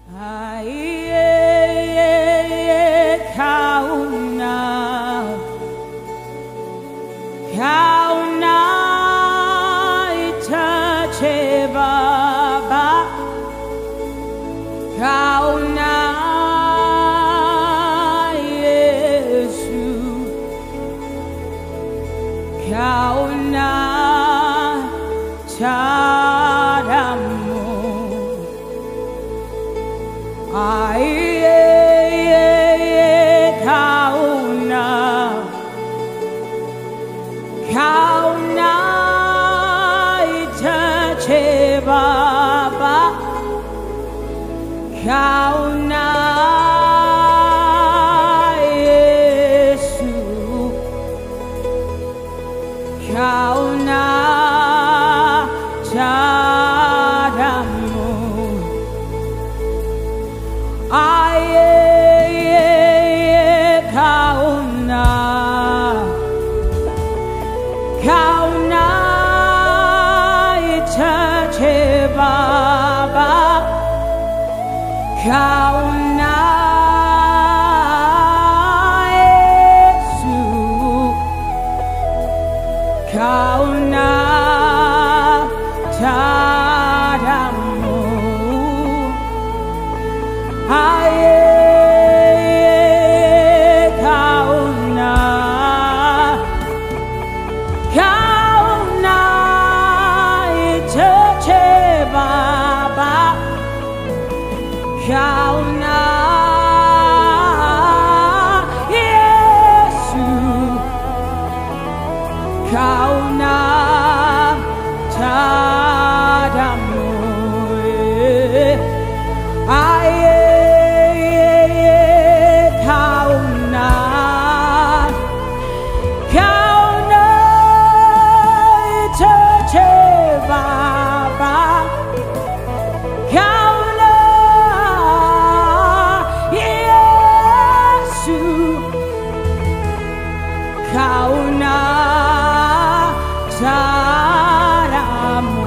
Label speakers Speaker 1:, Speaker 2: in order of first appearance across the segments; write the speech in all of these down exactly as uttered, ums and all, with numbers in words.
Speaker 1: Aye, kauna, kauna itache baba, kauna Yesu, kauna chadamu. Aye, kauna, kauna itache baba, kauna Yesu, kauna chadamu. Aye, kauna, kauna itache baba, kauna Yesu, kauna chadamu. Aye, kauna, kauna itache baba, kauna Yesu, kauna chadamu. Aye, kauna, kauna itache baba, kauna Yesu, kauna chadamu.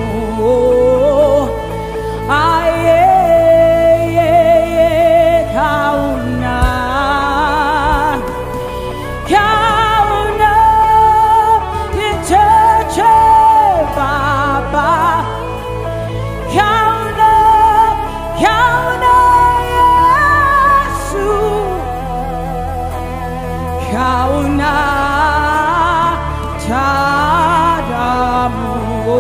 Speaker 1: Aye, kauna, kauna itache baba, kauna, kauna Yesu, kauna chadamu.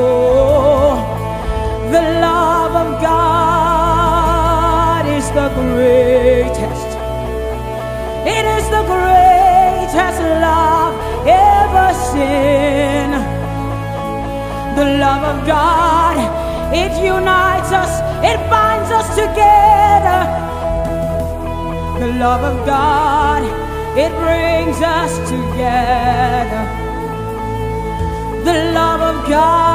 Speaker 1: The love of God is the greatest. It is the greatest love ever seen. The love of God, it unites us, it binds us together. The love of God, it brings us together. The love of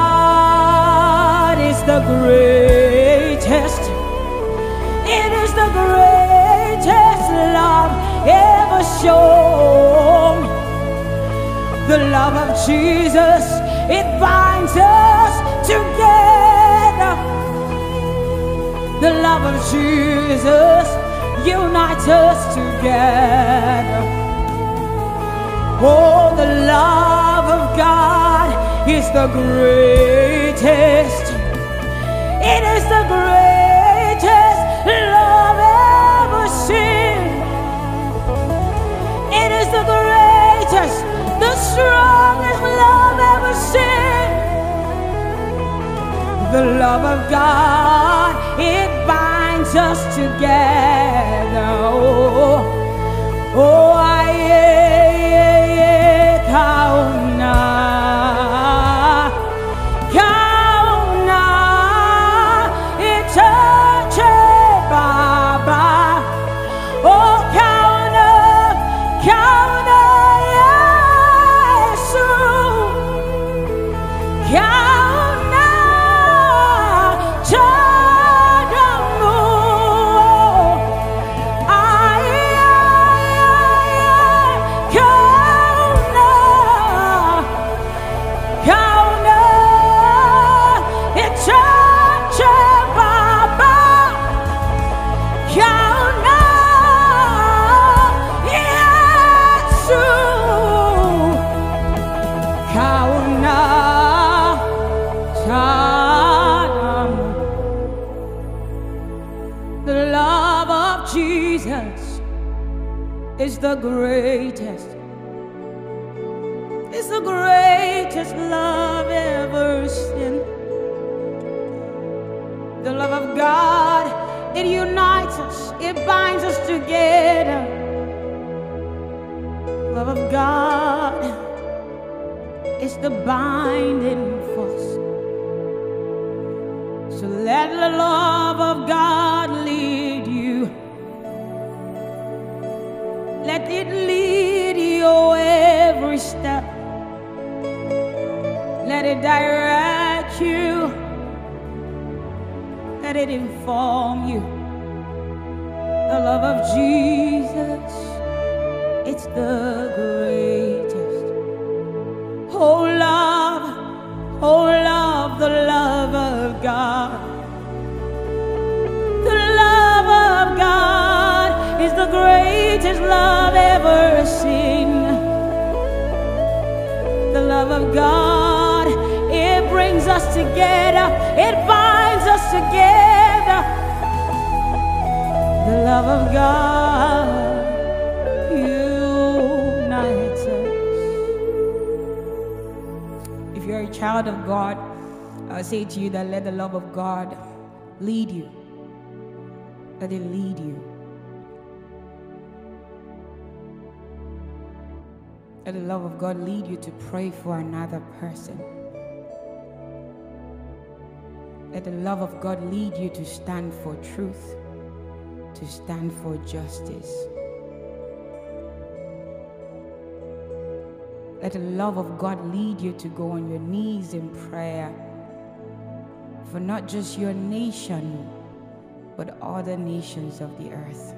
Speaker 1: God is the greatest. It is the greatest love ever shown. The love of Jesus, it binds us together. The love of Jesus unites us together. Oh, the love of God is the greatest. It is the greatest love ever seen. It is the greatest, the strongest love ever seen. The love of God, it binds us together. Oh, oh, aye, kauna, kauna itache baba, oh, kauna, kauna Yesu, kauna chadamu. Aye, aye, The love of Jesus is the greatest. It's the greatest love ever seen. The love of God, it unites us, it binds us together. The love of God is the binding force. So let the love of God lead you. Let it lead your every step. Let it direct you. Let it inform you. The love of Jesus, it's the greatest. Oh love, oh love, the love of God. The love of God is the greatest love ever seen. The love of God, it brings us together, it binds us together. The love of God unites us. If you're a child of God, I'll say to you that let the love of God lead you. Let it lead you. Let the love of God lead you to pray for another person. Let the love of God lead you to stand for truth, to stand for justice. Let the love of God lead you to go on your knees in prayer for not just your nation, but other nations of the earth.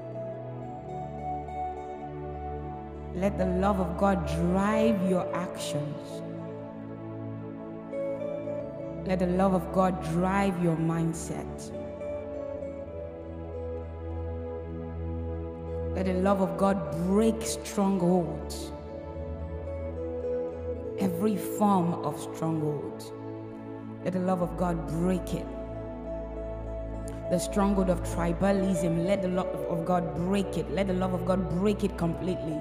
Speaker 1: Let the love of God drive your actions. Let the love of God drive your mindset. Let the love of God break strongholds. Every form of stronghold. Let the love of God break it. The stronghold of tribalism, let the love of God break it. Let the love of God break it completely.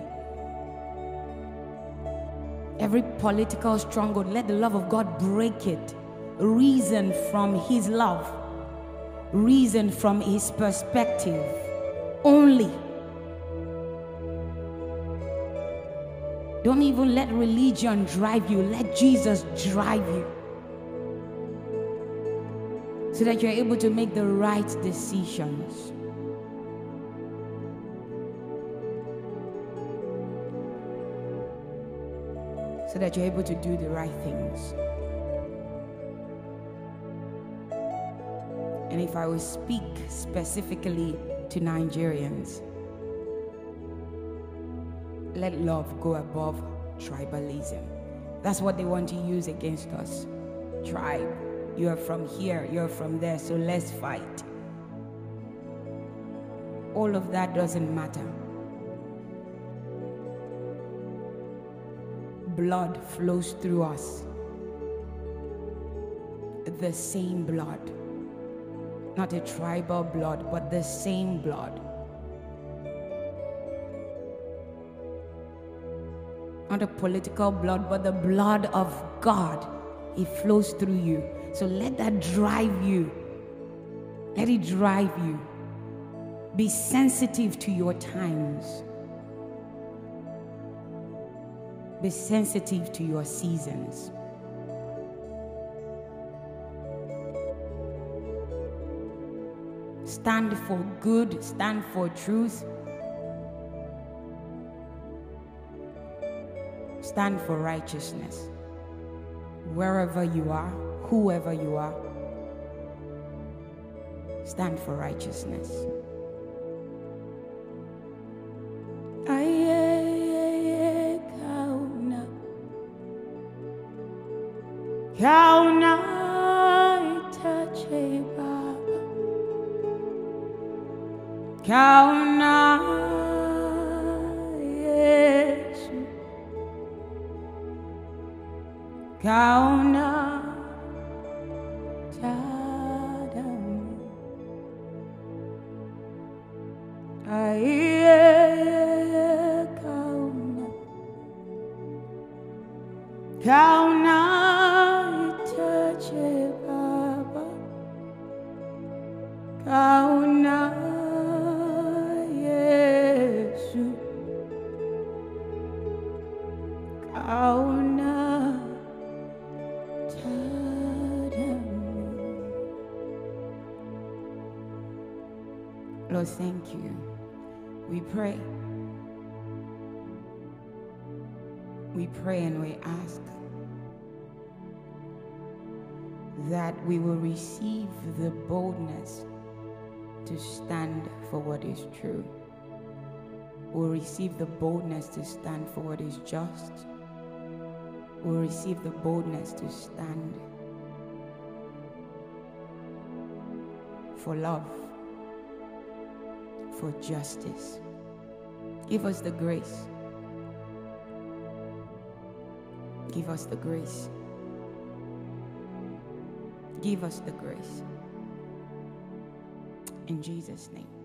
Speaker 1: Every political stronghold, let the love of God break it. Reason from His love. Reason from His perspective. Only. Don't even let religion drive you. Let Jesus drive you. So that you're able to make the right decisions. So that you're able to do the right things. And if I will speak specifically to Nigerians, let love go above tribalism. That's what they want to use against us. Tribe. You're from here, you're from there, so let's fight. All of that doesn't matter. Blood flows through us. The same blood. Not a tribal blood, but the same blood. Not a political blood, but the blood of God. It flows through you. So let that drive you. Let it drive you. Be sensitive to your times. Be sensitive to your seasons. Stand for good, stand for truth. Stand for righteousness. Wherever you are, whoever you are, stand for righteousness. Kauna itache Baba, Kauna Yesu, Kauna Tadamu, Aye, kauna, kauna itache baba, kauna Yesu, kauna tadamu. Lord, thank you. We pray. We pray and we ask that we will receive the boldness to stand for what is true. We'll receive the boldness to stand for what is just. We'll receive the boldness to stand for love, for justice. Give us the grace. Give us the grace. Give us the grace. In Jesus' name.